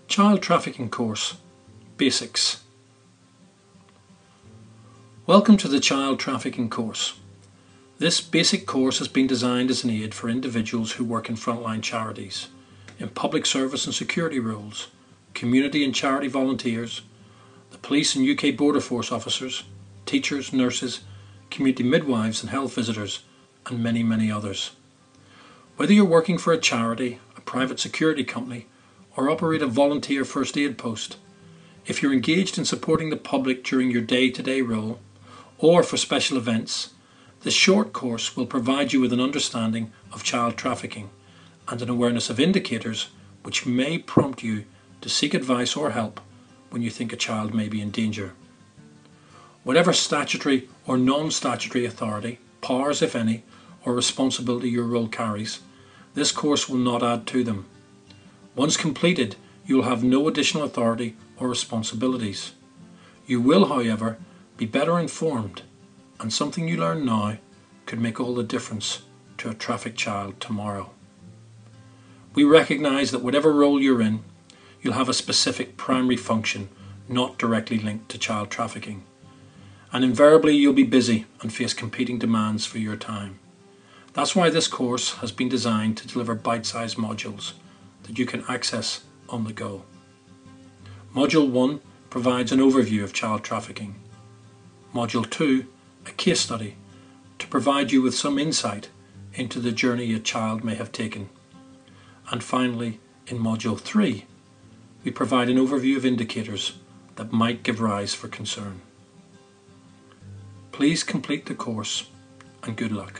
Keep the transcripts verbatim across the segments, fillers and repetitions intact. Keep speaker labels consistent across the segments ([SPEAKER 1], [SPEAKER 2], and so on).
[SPEAKER 1] Child Trafficking Course Basics. Welcome to the Child Trafficking Course. This basic course has been designed as an aid for individuals who work in frontline charities, in public service and security roles, community and charity volunteers, the police and U K Border Force officers, teachers, nurses, community midwives and health visitors, and many, many others. Whether you're working for a charity, a private security company, or operate a volunteer first aid post, if you're engaged in supporting the public during your day-to-day role, or for special events, this short course will provide you with an understanding of child trafficking and an awareness of indicators which may prompt you to seek advice or help when you think a child may be in danger. Whatever statutory or non-statutory authority, powers if any, or responsibility your role carries, this course will not add to them. Once completed, you will have no additional authority or responsibilities. You will, however, be better informed, and something you learn now could make all the difference to a trafficked child tomorrow. We recognise that whatever role you're in, you'll have a specific primary function not directly linked to child trafficking. And invariably you'll be busy and face competing demands for your time. That's why this course has been designed to deliver bite-sized modules that you can access on the go. Module one provides an overview of child trafficking. Module two, a case study to provide you with some insight into the journey a child may have taken. And finally, in Module three, we provide an overview of indicators that might give rise for concern. Please complete the course and good luck.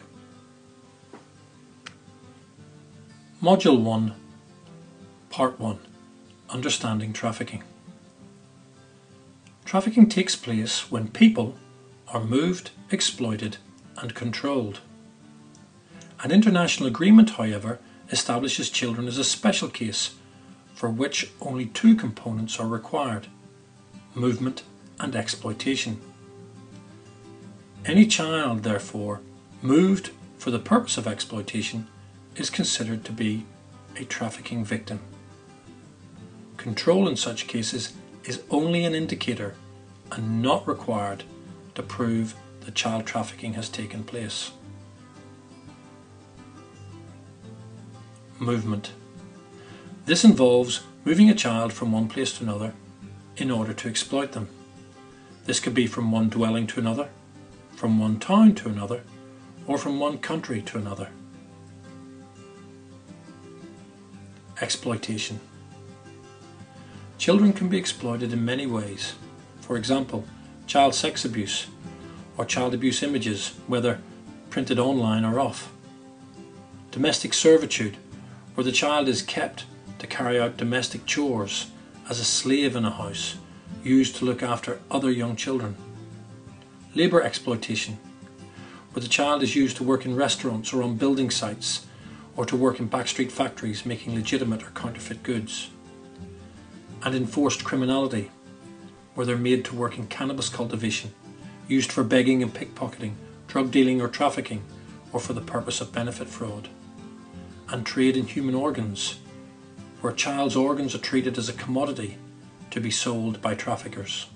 [SPEAKER 1] Module one, Part one, Understanding Trafficking. Trafficking takes place when people are moved, exploited and controlled. An international agreement, however, establishes children as a special case for which only two components are required: movement and exploitation. Any child, therefore, moved for the purpose of exploitation is considered to be a trafficking victim. Control in such cases is only an indicator and not required to prove that child trafficking has taken place. Movement. This involves moving a child from one place to another in order to exploit them. This could be from one dwelling to another, from one town to another, or from one country to another. Exploitation. Children can be exploited in many ways. For example, child sex abuse or child abuse images, whether printed online or off. Domestic servitude, where the child is kept to carry out domestic chores as a slave in a house, used to look after other young children. Labour exploitation, where the child is used to work in restaurants or on building sites, or to work in backstreet factories making legitimate or counterfeit goods. And enforced criminality, where they're made to work in cannabis cultivation, used for begging and pickpocketing, drug dealing or trafficking, or for the purpose of benefit fraud. And trade in human organs, where a child's organs are treated as a commodity to be sold by traffickers.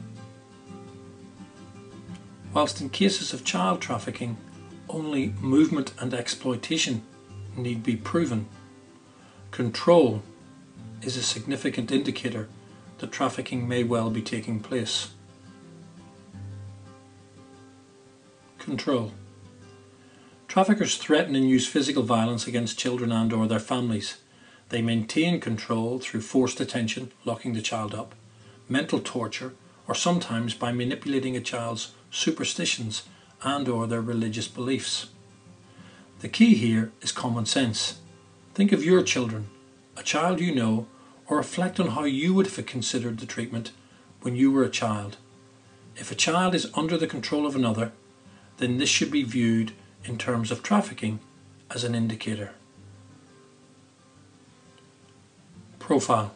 [SPEAKER 1] Whilst in cases of child trafficking, only movement and exploitation need be proven, control is a significant indicator that trafficking may well be taking place. Control. Traffickers threaten and use physical violence against children and or their families. They maintain control through forced detention, locking the child up, mental torture, or sometimes by manipulating a child's superstitions and or their religious beliefs. The key here is common sense. Think of your children, a child you know, or reflect on how you would have considered the treatment when you were a child. If a child is under the control of another, then this should be viewed in terms of trafficking as an indicator. Profile.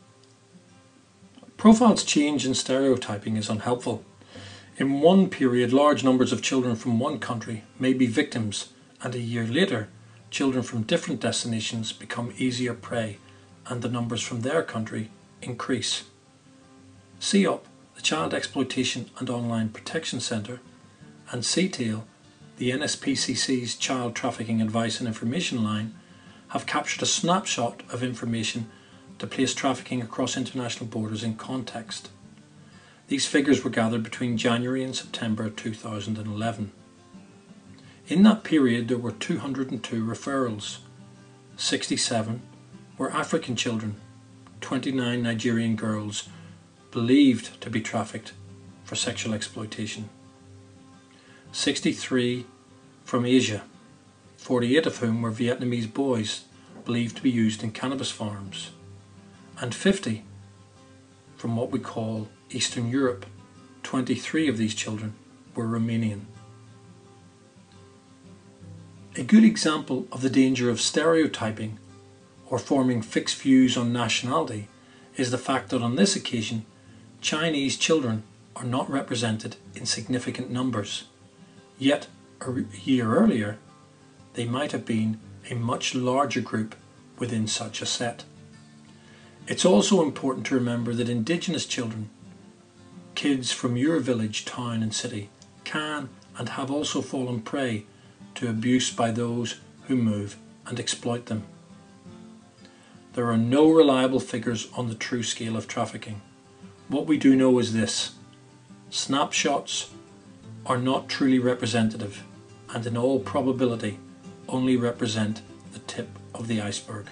[SPEAKER 1] Profiles change and stereotyping is unhelpful. In one period, large numbers of children from one country may be victims, and a year later, children from different destinations become easier prey, and the numbers from their country increase. C O P, the Child Exploitation and Online Protection Centre, and C TAIL, the N S P C C's Child Trafficking Advice and Information Line, have captured a snapshot of information to place trafficking across international borders in context. These figures were gathered between January and September two thousand eleven. In that period there were two hundred two referrals. sixty-seven were African children, twenty-nine Nigerian girls believed to be trafficked for sexual exploitation, sixty-three from Asia, forty-eight of whom were Vietnamese boys believed to be used in cannabis farms, and fifty from what we call Eastern Europe. twenty-three of these children were Romanian. A good example of the danger of stereotyping or forming fixed views on nationality is the fact that on this occasion Chinese children are not represented in significant numbers, yet a year earlier they might have been a much larger group within such a set. It's also important to remember that Indigenous children, kids from your village, town and city, can and have also fallen prey to abuse by those who move and exploit them. There are no reliable figures on the true scale of trafficking. What we do know is this: snapshots are not truly representative and in all probability only represent the tip of the iceberg.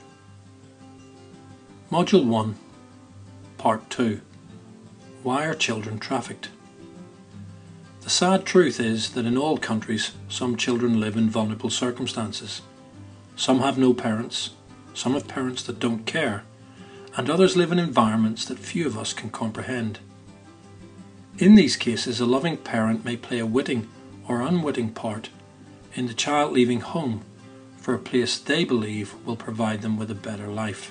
[SPEAKER 1] Module one, Part two. Why are children trafficked? The sad truth is that in all countries some children live in vulnerable circumstances. Some have no parents, some have parents that don't care, and others live in environments that few of us can comprehend. In these cases, a loving parent may play a witting or unwitting part in the child leaving home for a place they believe will provide them with a better life.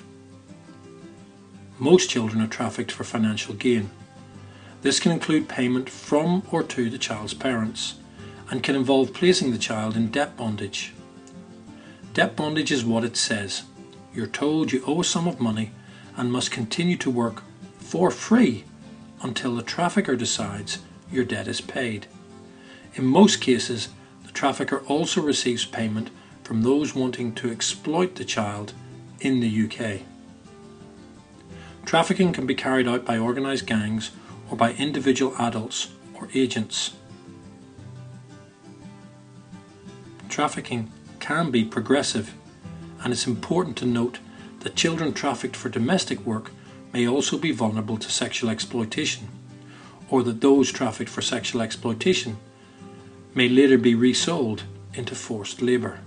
[SPEAKER 1] Most children are trafficked for financial gain. This can include payment from or to the child's parents and can involve placing the child in debt bondage. Debt bondage is what it says. You're told you owe a sum of money and must continue to work for free until the trafficker decides your debt is paid. In most cases, the trafficker also receives payment from those wanting to exploit the child in the U K. Trafficking can be carried out by organised gangs or by individual adults or agents. Trafficking can be progressive, and it's important to note that children trafficked for domestic work may also be vulnerable to sexual exploitation, or that those trafficked for sexual exploitation may later be resold into forced labour.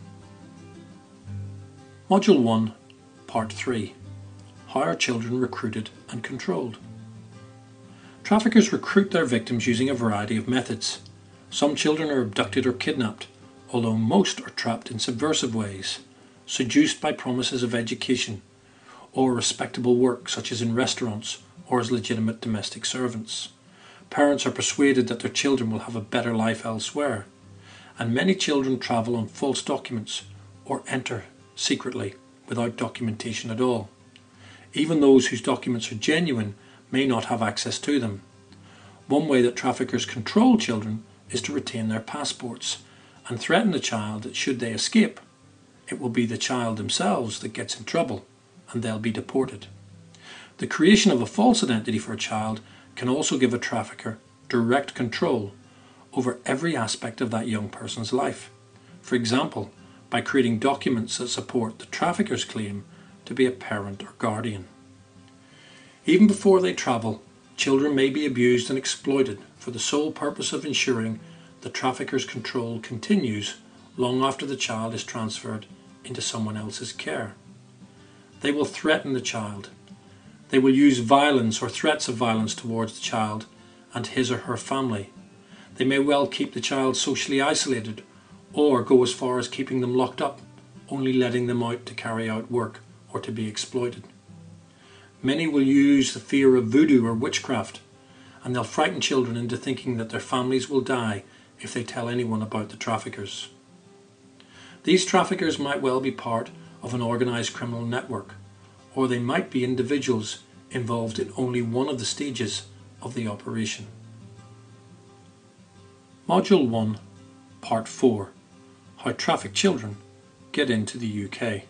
[SPEAKER 1] Module one, Part three. How are children recruited and controlled? Traffickers recruit their victims using a variety of methods. Some children are abducted or kidnapped, although most are trapped in subversive ways, seduced by promises of education or respectable work such as in restaurants or as legitimate domestic servants. Parents are persuaded that their children will have a better life elsewhere, and many children travel on false documents or enter secretly without documentation at all. Even those whose documents are genuine may not have access to them. One way that traffickers control children is to retain their passports and threaten the child that should they escape, it will be the child themselves that gets in trouble and they'll be deported. The creation of a false identity for a child can also give a trafficker direct control over every aspect of that young person's life. For example, by creating documents that support the trafficker's claim to be a parent or guardian. Even before they travel, children may be abused and exploited for the sole purpose of ensuring the trafficker's control continues long after the child is transferred into someone else's care. They will threaten the child. They will use violence or threats of violence towards the child and his or her family. They may well keep the child socially isolated or go as far as keeping them locked up, only letting them out to carry out work or to be exploited. Many will use the fear of voodoo or witchcraft, and they'll frighten children into thinking that their families will die if they tell anyone about the traffickers. These traffickers might well be part of an organised criminal network, or they might be individuals involved in only one of the stages of the operation. Module one, Part four, How Trafficked Children Get into the U K.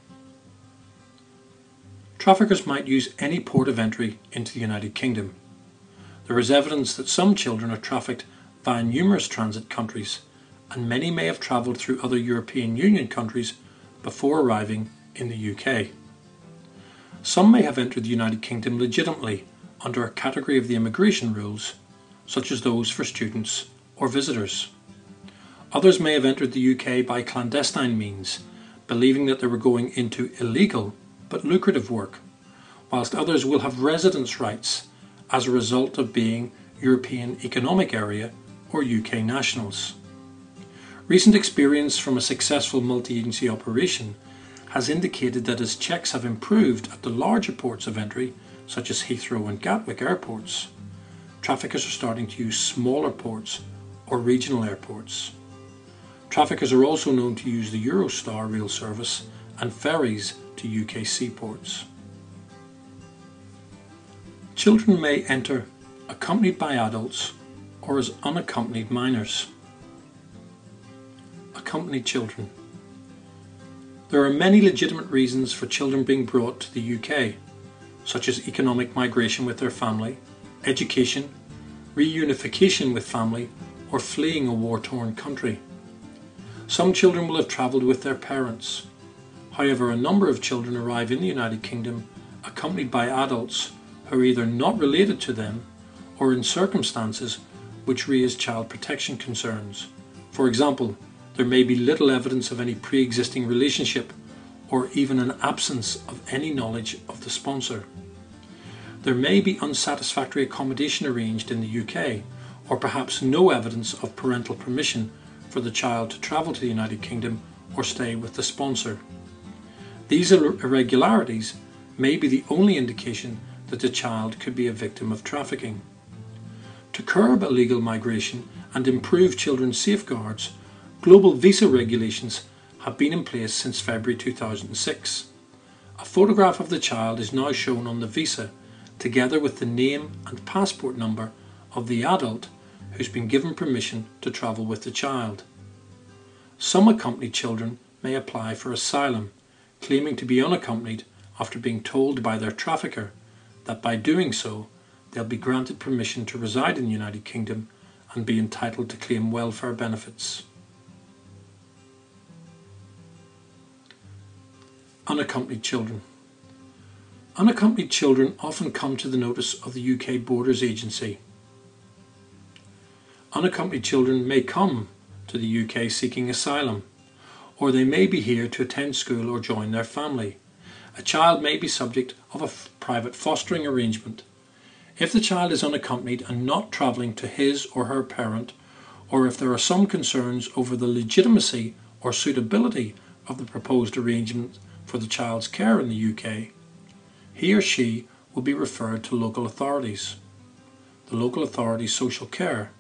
[SPEAKER 1] Traffickers might use any port of entry into the United Kingdom. There is evidence that some children are trafficked via numerous transit countries, and many may have travelled through other European Union countries before arriving in the U K. Some may have entered the United Kingdom legitimately under a category of the immigration rules, such as those for students or visitors. Others may have entered the U K by clandestine means, believing that they were going into illegal but lucrative work, whilst others will have residence rights as a result of being European Economic Area or U K nationals. Recent experience from a successful multi-agency operation has indicated that as checks have improved at the larger ports of entry, such as Heathrow and Gatwick airports, traffickers are starting to use smaller ports or regional airports. Traffickers are also known to use the Eurostar rail service and ferries to U K seaports. Children may enter accompanied by adults or as unaccompanied minors. Accompanied children. There are many legitimate reasons for children being brought to the U K, such as economic migration with their family, education, reunification with family, or fleeing a war-torn country. Some children will have travelled with their parents. However, a number of children arrive in the United Kingdom accompanied by adults who are either not related to them or in circumstances which raise child protection concerns. For example, there may be little evidence of any pre-existing relationship or even an absence of any knowledge of the sponsor. There may be unsatisfactory accommodation arranged in the U K, or perhaps no evidence of parental permission for the child to travel to the United Kingdom or stay with the sponsor. These irregularities may be the only indication that the child could be a victim of trafficking. To curb illegal migration and improve children's safeguards, global visa regulations have been in place since February two thousand six. A photograph of the child is now shown on the visa, together with the name and passport number of the adult who's been given permission to travel with the child. Some accompanied children may apply for asylum, claiming to be unaccompanied after being told by their trafficker that by doing so they'll be granted permission to reside in the United Kingdom and be entitled to claim welfare benefits. Unaccompanied children. Unaccompanied children often come to the notice of the U K Borders Agency. Unaccompanied children may come to the U K seeking asylum, or they may be here to attend school or join their family. A child may be subject of a private fostering arrangement. If the child is unaccompanied and not travelling to his or her parent, or if there are some concerns over the legitimacy or suitability of the proposed arrangement for the child's care in the U K, he or she will be referred to local authorities. The local authority's social care.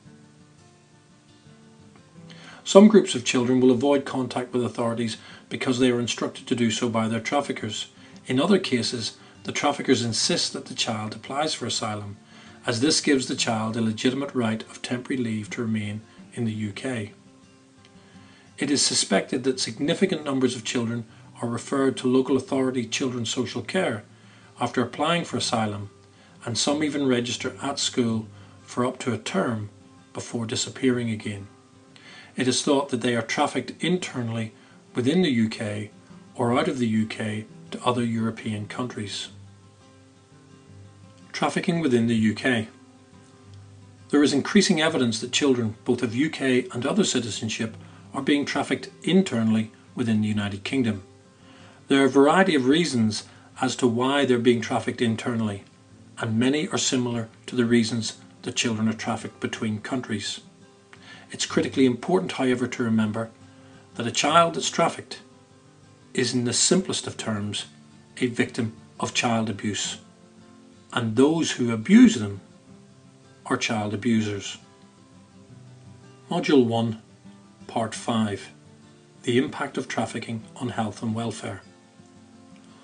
[SPEAKER 1] Some groups of children will avoid contact with authorities because they are instructed to do so by their traffickers. In other cases, the traffickers insist that the child applies for asylum, as this gives the child a legitimate right of temporary leave to remain in the U K. It is suspected that significant numbers of children are referred to local authority children's social care after applying for asylum, and some even register at school for up to a term before disappearing again. It is thought that they are trafficked internally within the U K or out of the U K to other European countries. Trafficking within the U K. There is increasing evidence that children, both of U K and other citizenship, are being trafficked internally within the United Kingdom. There are a variety of reasons as to why they're being trafficked internally, and many are similar to the reasons that children are trafficked between countries. It's critically important, however, to remember that a child that's trafficked is, in the simplest of terms, a victim of child abuse, and those who abuse them are child abusers. Module one, Part five. The impact of trafficking on health and welfare.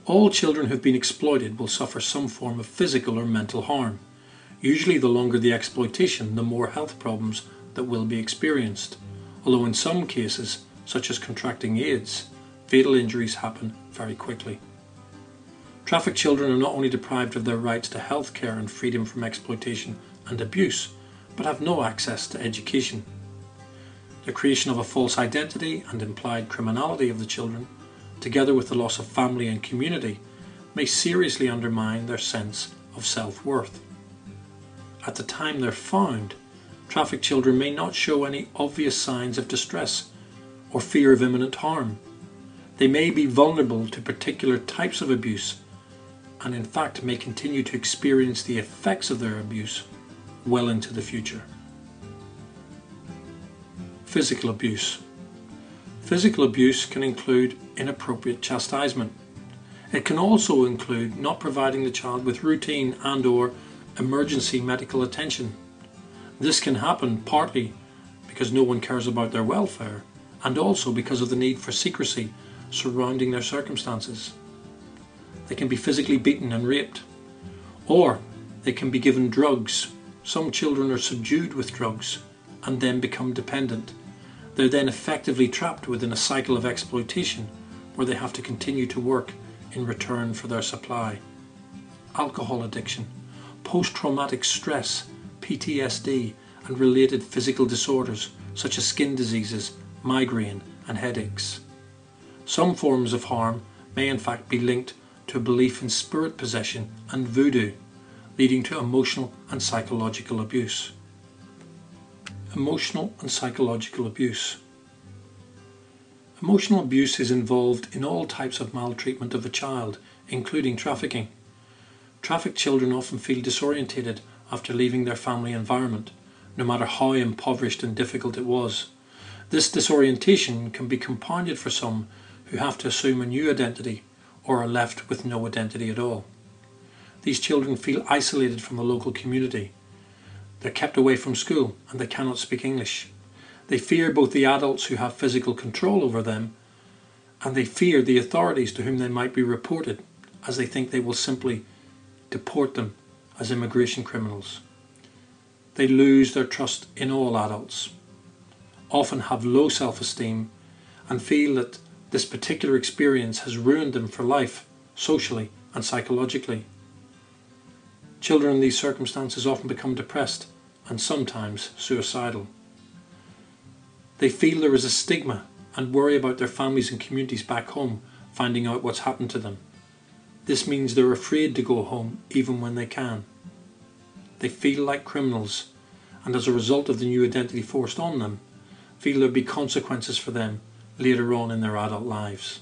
[SPEAKER 1] All children who've been exploited will suffer some form of physical or mental harm. Usually the longer the exploitation, the more health problems that will be experienced, although in some cases, such as contracting AIDS, fatal injuries happen very quickly. Trafficked children are not only deprived of their rights to health care and freedom from exploitation and abuse, but have no access to education. The creation of a false identity and implied criminality of the children, together with the loss of family and community, may seriously undermine their sense of self-worth. At the time they're found, trafficked children may not show any obvious signs of distress or fear of imminent harm. They may be vulnerable to particular types of abuse and in fact may continue to experience the effects of their abuse well into the future. Physical abuse. Physical abuse can include inappropriate chastisement. It can also include not providing the child with routine and/or emergency medical attention. This can happen partly because no one cares about their welfare and also because of the need for secrecy surrounding their circumstances. They can be physically beaten and raped, or they can be given drugs. Some children are subdued with drugs and then become dependent. They're then effectively trapped within a cycle of exploitation where they have to continue to work in return for their supply. Alcohol addiction, post-traumatic stress, P T S D, and related physical disorders such as skin diseases, migraine, and headaches. Some forms of harm may in fact be linked to a belief in spirit possession and voodoo, leading to emotional and psychological abuse. Emotional and psychological abuse. Emotional abuse is involved in all types of maltreatment of a child, including trafficking. Trafficked children often feel disorientated after leaving their family environment, no matter how impoverished and difficult it was. This disorientation can be compounded for some who have to assume a new identity or are left with no identity at all. These children feel isolated from the local community. They're kept away from school and they cannot speak English. They fear both the adults who have physical control over them and they fear the authorities to whom they might be reported, as they think they will simply deport them as immigration criminals. They lose their trust in all adults, often have low self-esteem and feel that this particular experience has ruined them for life, socially and psychologically. Children in these circumstances often become depressed and sometimes suicidal. They feel there is a stigma and worry about their families and communities back home finding out what's happened to them. This means they're afraid to go home even when they can. They feel like criminals and as a result of the new identity forced on them, feel there'll be consequences for them later on in their adult lives.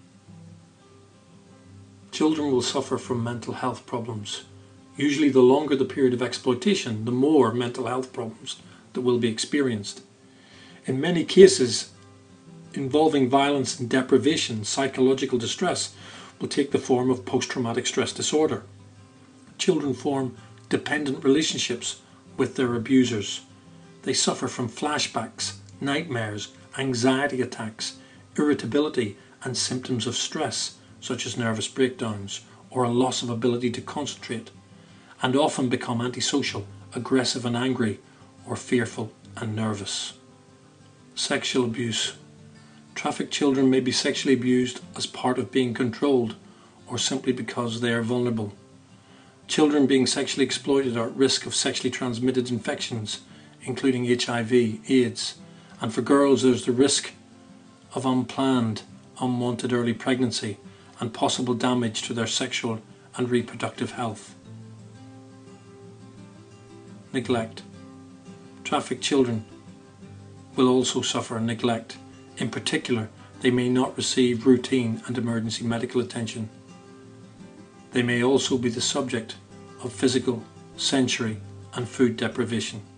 [SPEAKER 1] Children will suffer from mental health problems. Usually the longer the period of exploitation, the more mental health problems that will be experienced. In many cases involving violence and deprivation, psychological distress will take the form of post-traumatic stress disorder. Children form dependent relationships with their abusers. They suffer from flashbacks, nightmares, anxiety attacks, irritability, and symptoms of stress, such as nervous breakdowns or a loss of ability to concentrate, and often become antisocial, aggressive and angry, or fearful and nervous. Sexual abuse. Trafficked children may be sexually abused as part of being controlled or simply because they are vulnerable. Children being sexually exploited are at risk of sexually transmitted infections, including H I V, AIDS, and for girls there's the risk of unplanned, unwanted early pregnancy and possible damage to their sexual and reproductive health. Neglect. Trafficked children will also suffer neglect. In particular, they may not receive routine and emergency medical attention. They may also be the subject of physical, sensory, and food deprivation.